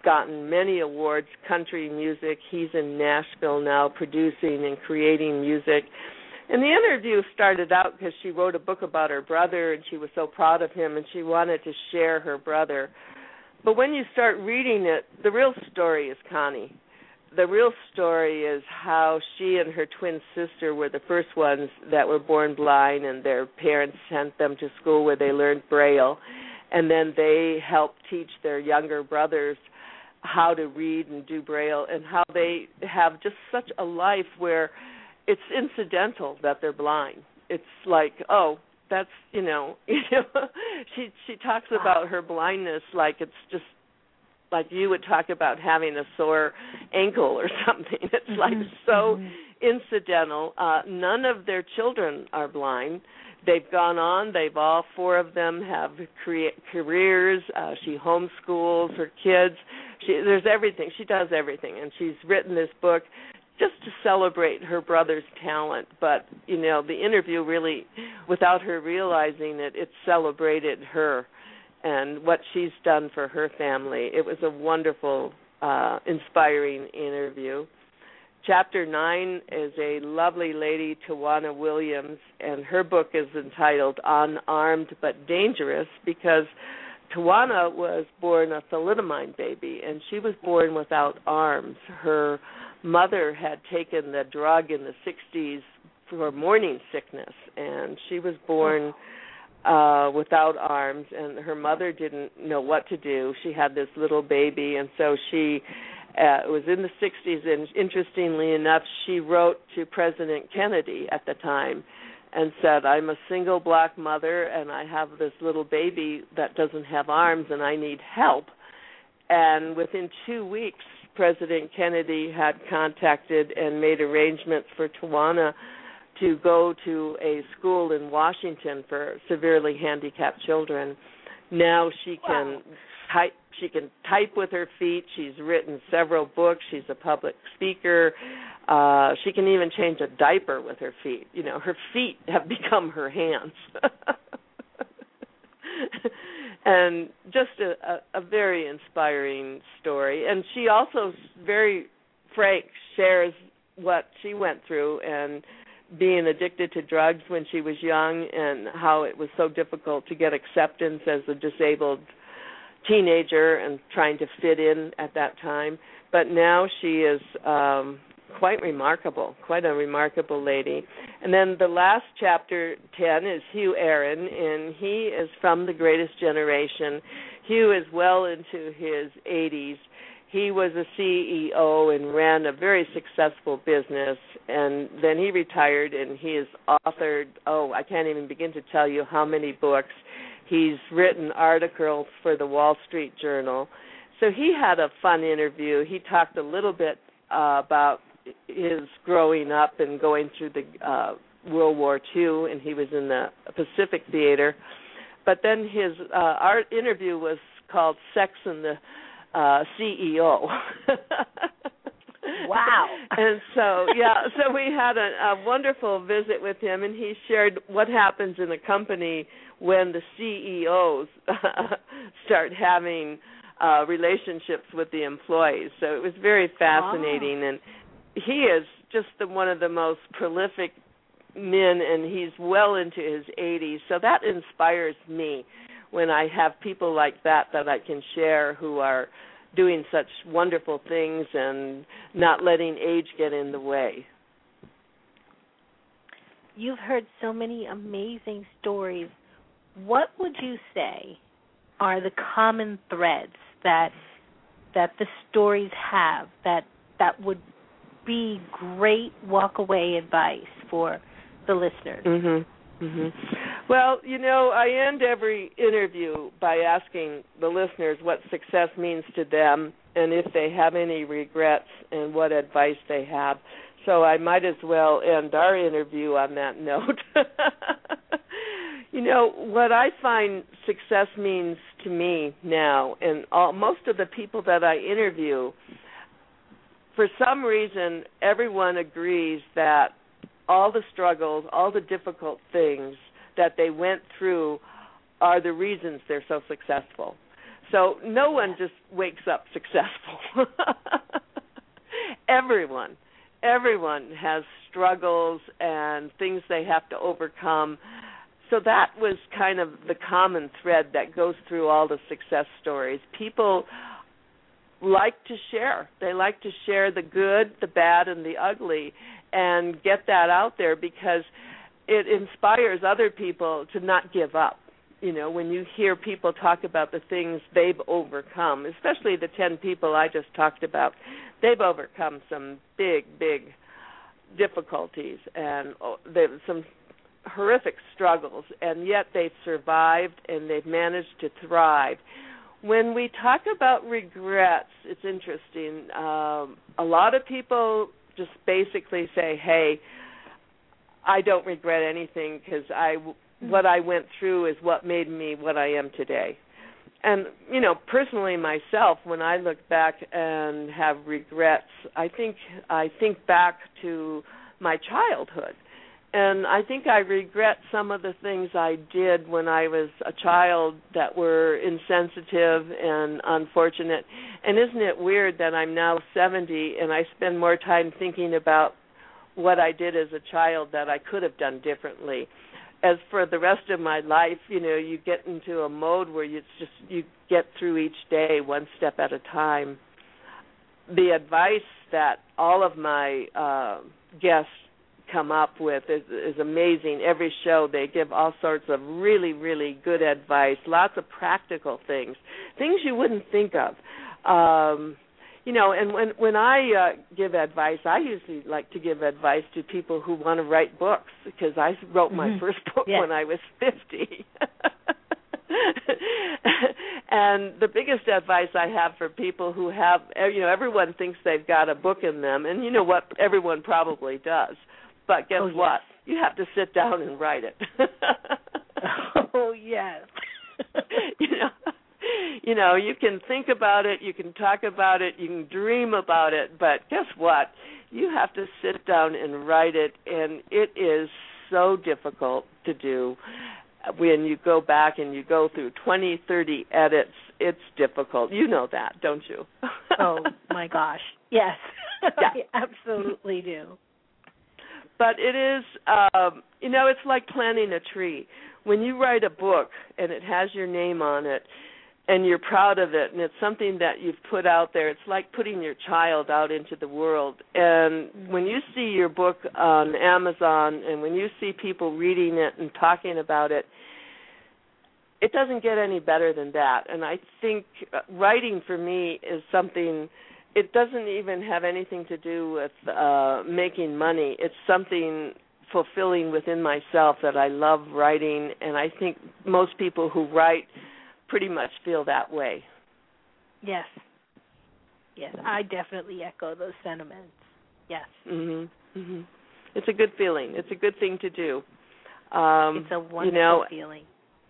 gotten many awards, country music. He's in Nashville now producing and creating music. And the interview started out because she wrote a book about her brother, and she was so proud of him, and she wanted to share her brother. But when you start reading it, the real story is Connie. The real story is how she and her twin sister were the first ones that were born blind, and their parents sent them to school where they learned Braille. And then they helped teach their younger brothers how to read and do Braille, and how they have just such a life where it's incidental that they're blind. It's like, oh, that's, you know, you know, she she talks about her blindness like it's just like you would talk about having a sore ankle or something. It's mm-hmm. like so mm-hmm. incidental. Uh, none of their children are blind. They've gone on. They've all four of them have crea- careers. Uh, she homeschools her kids. She, there's everything. She does everything, and she's written this book just to celebrate her brother's talent. But, you know, the interview really, without her realizing it, it celebrated her and what she's done for her family. It was a wonderful, uh, inspiring interview. Chapter nine is a lovely lady, Tawana Williams, and her book is entitled Unarmed but Dangerous, because Tawana was born a thalidomide baby, and she was born without arms. Her mother had taken the drug in the sixties for morning sickness, and she was born uh, without arms, and her mother didn't know what to do. She had this little baby, and so she uh, it was in the sixties, and interestingly enough, she wrote to President Kennedy at the time and said, I'm a single black mother, and I have this little baby that doesn't have arms, and I need help. And within two weeks, President Kennedy had contacted and made arrangements for Tawana to go to a school in Washington for severely handicapped children. Now she can wow. type. She can type with her feet. She's written several books. She's a public speaker. Uh, she can even change a diaper with her feet. You know, her feet have become her hands. And just a, a, a very inspiring story. And she also, very frank, shares what she went through and being addicted to drugs when she was young, and how it was so difficult to get acceptance as a disabled teenager and trying to fit in at that time. But now she is um, quite remarkable, quite a remarkable lady. And then the last chapter, ten, is Hugh Aaron, and he is from The Greatest Generation. Hugh is well into his eighties. He was a C E O and ran a very successful business, and then he retired, and he has authored, oh, I can't even begin to tell you how many books. He's written articles for the Wall Street Journal. So he had a fun interview. He talked a little bit uh, about his growing up and going through the uh, World War Two, and he was in the Pacific Theater. But then his uh, art interview was called Sex and the uh, C E O. Wow. And so, yeah, so we had a, a wonderful visit with him, and he shared what happens in a company when the C E Os start having uh, relationships with the employees. So it was very fascinating, oh. and he is just the, one of the most prolific men, and he's well into his eighties. So that inspires me when I have people like that that I can share who are doing such wonderful things and not letting age get in the way. You've heard so many amazing stories. What would you say are the common threads that that the stories have that that would be great walk-away advice for the listeners? Mm-hmm. Mm-hmm. Well, you know, I end every interview by asking the listeners what success means to them and if they have any regrets and what advice they have. So I might as well end our interview on that note. You know, what I find success means to me now, and all, most of the people that I interview, for some reason, everyone agrees that all the struggles, all the difficult things that they went through are the reasons they're so successful. So no one just wakes up successful. everyone, everyone has struggles and things they have to overcome. So that was kind of the common thread that goes through all the success stories. People like to share. They like to share the good, the bad, and the ugly and get that out there because it inspires other people to not give up. You know, when you hear people talk about the things they've overcome, especially the ten people I just talked about, they've overcome some big, big difficulties and some horrific struggles, and yet they've survived and they've managed to thrive. When we talk about regrets, it's interesting. Um, a lot of people just basically say, hey, I don't regret anything because I, what I went through is what made me what I am today. And, you know, personally myself, when I look back and have regrets, I think I think back to my childhood. And I think I regret some of the things I did when I was a child that were insensitive and unfortunate. And isn't it weird that I'm now seventy and I spend more time thinking about what I did as a child that I could have done differently. As for the rest of my life, you know, you get into a mode where you just you get through each day one step at a time. The advice that all of my uh, guests come up with is, is amazing. Every show they give all sorts of really, really good advice, lots of practical things, things you wouldn't think of. Um, you know, and when, when I uh, give advice, I usually like to give advice to people who want to write books because I wrote my mm-hmm. first book yeah. when I was fifty. And the biggest advice I have for people who have, you know, everyone thinks they've got a book in them, and you know what, everyone probably does. But guess oh, yes. what? You have to sit down and write it. oh, yes. you know, you know, you can think about it, you can talk about it, you can dream about it, but guess what? You have to sit down and write it, and it is so difficult to do. When you go back and you go through twenty, thirty edits, it's difficult. You know that, don't you? oh, my gosh. Yes, yeah. I absolutely do. But it is, um, you know, it's like planting a tree. When you write a book and it has your name on it and you're proud of it and it's something that you've put out there, it's like putting your child out into the world. And when you see your book on Amazon and when you see people reading it and talking about it, it doesn't get any better than that. And I think writing for me is something... It doesn't even have anything to do with uh, making money. It's something fulfilling within myself that I love writing, and I think most people who write pretty much feel that way. Yes. Yes, I definitely echo those sentiments. Yes. Mhm. Mhm. It's a good feeling. It's a good thing to do. Um, it's a wonderful you know, feeling.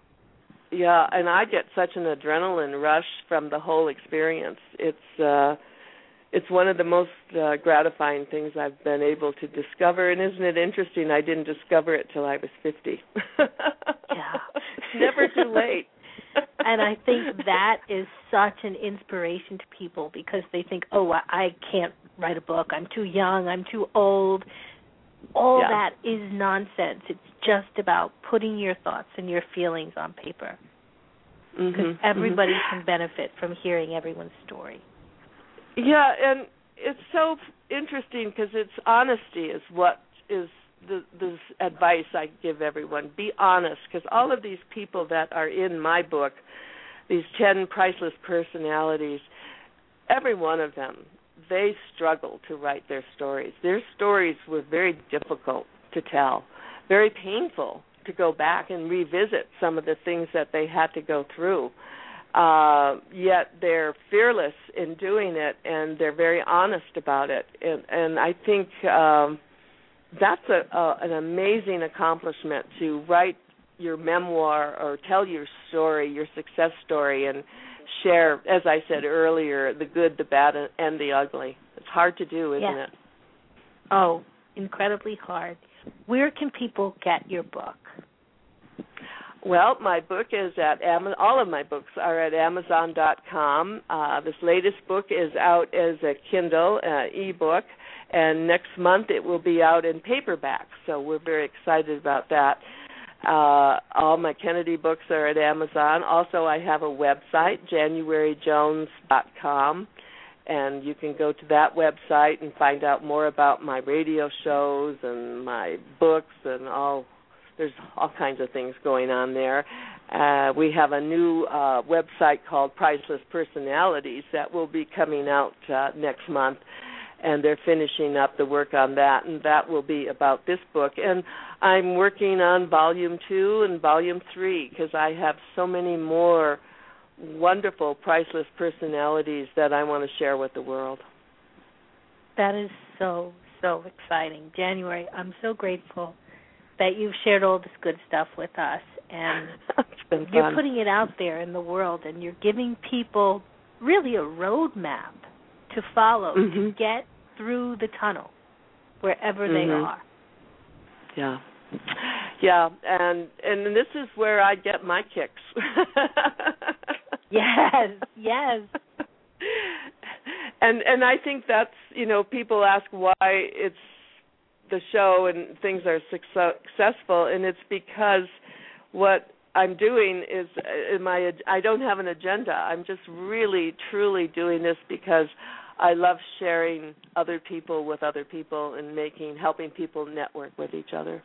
Yeah, and I get such an adrenaline rush from the whole experience. It's uh It's one of the most uh, gratifying things I've been able to discover, and isn't it interesting? I didn't discover it till I was fifty. yeah, it's never too late. And I think that is such an inspiration to people because they think, "Oh, I can't write a book. I'm too young. I'm too old." All yeah. that is nonsense. It's just about putting your thoughts and your feelings on paper, because mm-hmm. everybody mm-hmm. can benefit from hearing everyone's story. Yeah, and it's so interesting because it's honesty is what is the, the advice I give everyone. Be honest, because all of these people that are in my book, these ten priceless personalities, every one of them, they struggle to write their stories. Their stories were very difficult to tell, very painful to go back and revisit some of the things that they had to go through. Uh, yet they're fearless in doing it, and they're very honest about it. And, and I think um, that's a, a, an amazing accomplishment to write your memoir or tell your story, your success story, and share, as I said earlier, the good, the bad, and the ugly. It's hard to do, isn't yeah. it? Oh, incredibly hard. Where can people get your book? Well, my book is at Amazon. All of my books are at Amazon dot com. Uh, this latest book is out as a Kindle uh, ebook, and next month it will be out in paperback. So we're very excited about that. Uh, all my Kennedy books are at Amazon. Also, I have a website, January Jones dot com, and you can go to that website and find out more about my radio shows and my books and all. There's all kinds of things going on there. Uh, we have a new uh, website called Priceless Personalities that will be coming out uh, next month, and they're finishing up the work on that, and that will be about this book. And I'm working on volume two and volume three because I have so many more wonderful priceless personalities that I want to share with the world. That is so, so exciting. January, I'm so grateful that you've shared all this good stuff with us, and you're fun. putting it out there in the world, and you're giving people really a roadmap to follow mm-hmm. to get through the tunnel wherever mm-hmm. they are. Yeah. Yeah, and and this is where I get my kicks. Yes, yes. And and I think that's, you know, people ask why it's the show and things are successful, and it's because what I'm doing is uh, my I don't have an agenda. I'm just really truly doing this because I love sharing other people with other people and making helping people network with each other.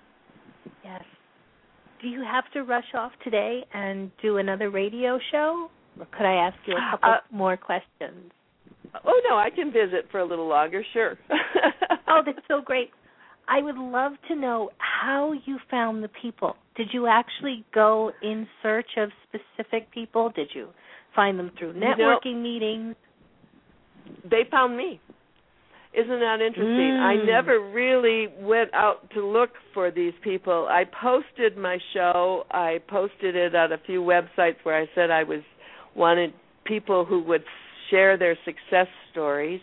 Yes. Do you have to rush off today and do another radio show, or could I ask you a couple uh, more questions? Oh, no, I can visit for a little longer, sure. Oh, that's so great. I would love to know how you found the people. Did you actually go in search of specific people? Did you find them through networking you know, meetings? They found me. Isn't that interesting? Mm. I never really went out to look for these people. I posted my show. I posted it on a few websites where I said I was wanted people who would share their success stories,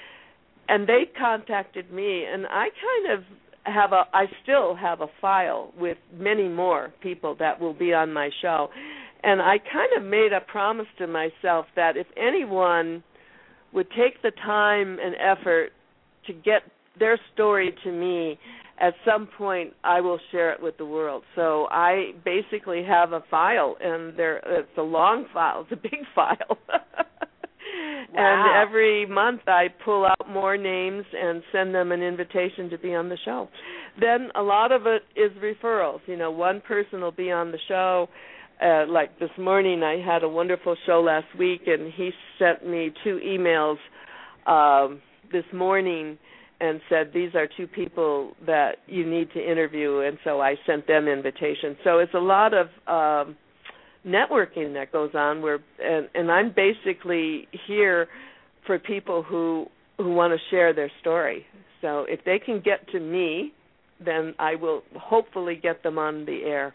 and they contacted me, and I kind of have a I still have a file with many more people that will be on my show, and I kind of made a promise to myself that if anyone would take the time and effort to get their story to me, at some point I will share it with the world. So I basically have a file, and there it's a long file, it's a big file. Wow. And every month I pull out more names and send them an invitation to be on the show. Then a lot of it is referrals. You know, one person will be on the show. Uh, like this morning, I had a wonderful show last week, and he sent me two emails um, this morning and said, these are two people that you need to interview, and so I sent them invitations. So it's a lot of um, networking that goes on, where, and, and I'm basically here for people who who want to share their story. So if they can get to me, then I will hopefully get them on the air.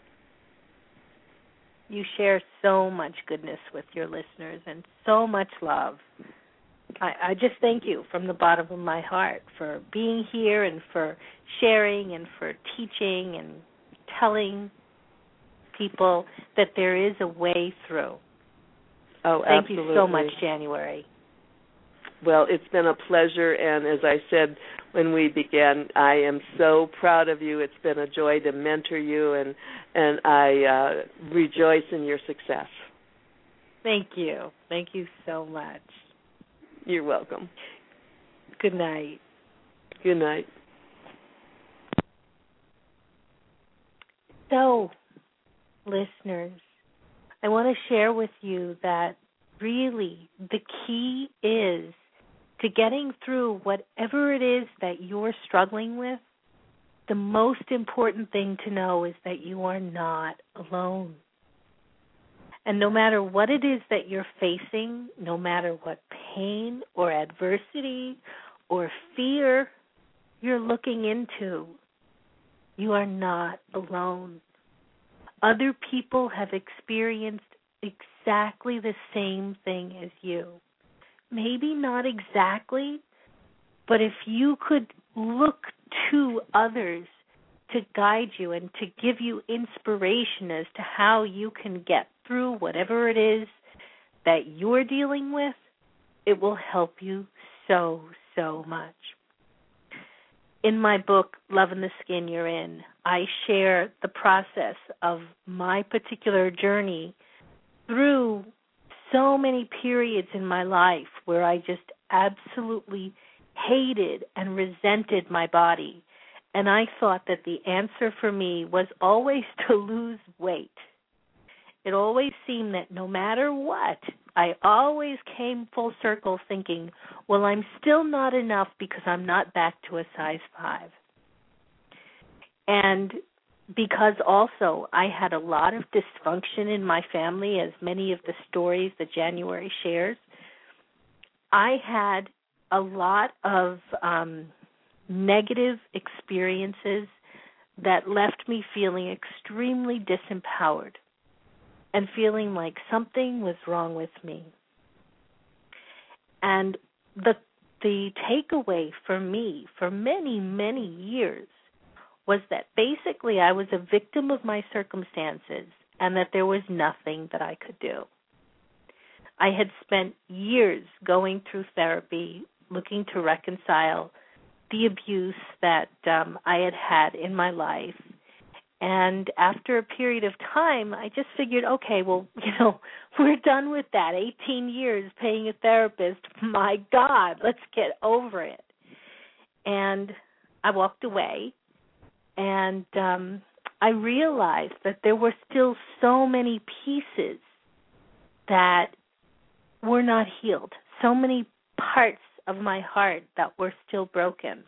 You share so much goodness with your listeners and so much love. I, I just thank you from the bottom of my heart for being here and for sharing and for teaching and telling people that there is a way through. Oh, thank absolutely. you so much, January. Well, it's been a pleasure, and as I said when we began, I am so proud of you. It's been a joy to mentor you, and and I uh, rejoice in your success. Thank you. Thank you so much. You're welcome. Good night. Good night. So, listeners, I want to share with you that really the key is to getting through whatever it is that you're struggling with. The most important thing to know is that you are not alone. And no matter what it is that you're facing, no matter what pain or adversity or fear you're looking into, you are not alone. Other people have experienced exactly the same thing as you. Maybe not exactly, but if you could look to others to guide you and to give you inspiration as to how you can get through whatever it is that you're dealing with, it will help you so, so much. In my book, Loving the Skin You're In, I share the process of my particular journey through so many periods in my life where I just absolutely hated and resented my body. And I thought that the answer for me was always to lose weight. It always seemed that no matter what, I always came full circle thinking, well, I'm still not enough because I'm not back to a size five. And because also I had a lot of dysfunction in my family, as many of the stories that January shares, I had a lot of um, negative experiences that left me feeling extremely disempowered and feeling like something was wrong with me. And the the takeaway for me for many, many years was that basically I was a victim of my circumstances and that there was nothing that I could do. I had spent years going through therapy, looking to reconcile the abuse that um, I had had in my life. And after a period of time, I just figured, okay, well, you know, we're done with that. eighteen years paying a therapist. My God, let's get over it. And I walked away, and um, I realized that there were still so many pieces that were not healed, so many parts of my heart that were still broken.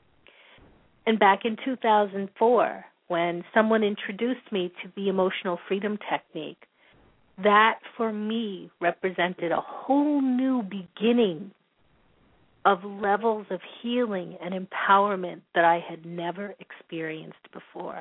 And back in two thousand four, when someone introduced me to the Emotional Freedom Technique, that for me represented a whole new beginning of levels of healing and empowerment that I had never experienced before.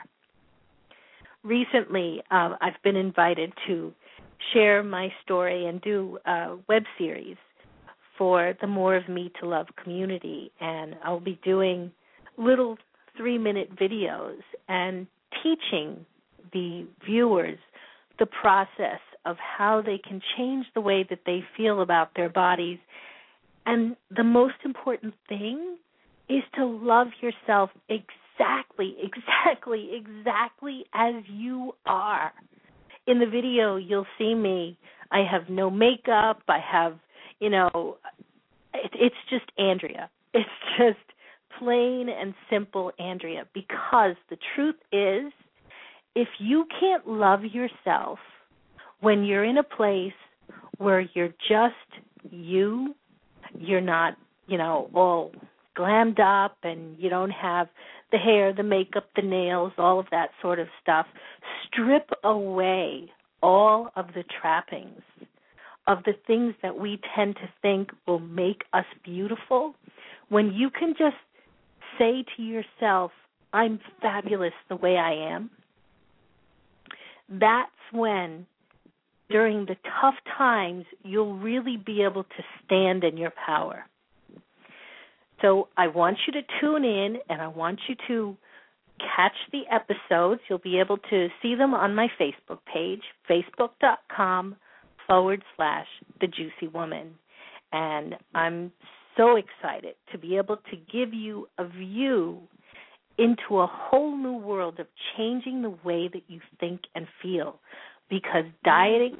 Recently, um, I've been invited to share my story and do a web series for the More of Me to Love community, and I'll be doing little three-minute videos and teaching the viewers the process of how they can change the way that they feel about their bodies. And the most important thing is to love yourself exactly, exactly, exactly as you are. In the video, you'll see me. I have no makeup. I have, you know, it, it's just Andrea. It's just plain and simple Andrea, because the truth is, if you can't love yourself when you're in a place where you're just you, you're not, you know, all glammed up and you don't have the hair, the makeup, the nails, all of that sort of stuff, strip away all of the trappings of the things that we tend to think will make us beautiful. When you can just say to yourself, I'm fabulous the way I am, that's when, during the tough times, you'll really be able to stand in your power. So I want you to tune in, and I want you to catch the episodes. You'll be able to see them on my Facebook page, facebook.com forward slash The Juicy Woman. And I'm so excited to be able to give you a view into a whole new world of changing the way that you think and feel, because dieting,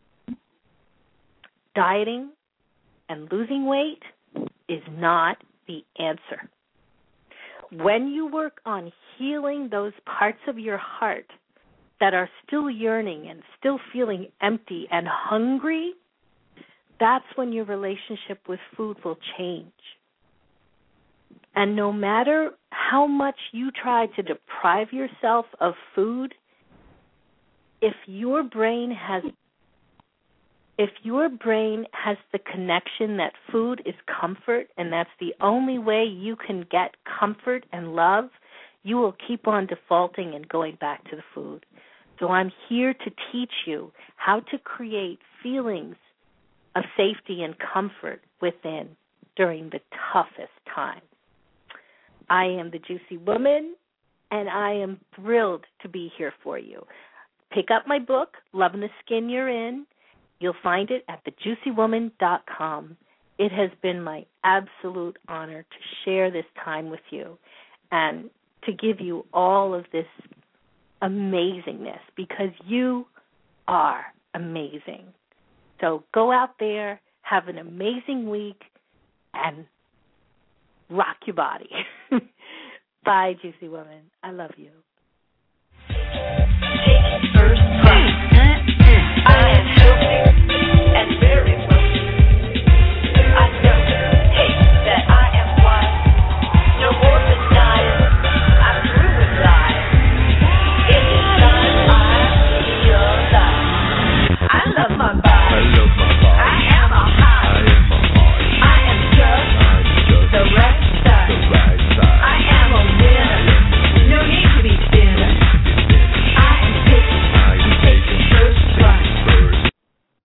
dieting and losing weight is not the answer. When you work on healing those parts of your heart that are still yearning and still feeling empty and hungry, that's when your relationship with food will change. And no matter how much you try to deprive yourself of food, if your brain has if your brain has the connection that food is comfort and that's the only way you can get comfort and love, you will keep on defaulting and going back to the food. So I'm here to teach you how to create feelings of safety and comfort within during the toughest time. I am the Juicy Woman, and I am thrilled to be here for you. Pick up my book, Loving the Skin You're In. You'll find it at the juicy woman dot com. It has been my absolute honor to share this time with you and to give you all of this amazingness, because you are amazing. So go out there, have an amazing week, and rock your body. Bye, Juicy Woman. I love you. Take first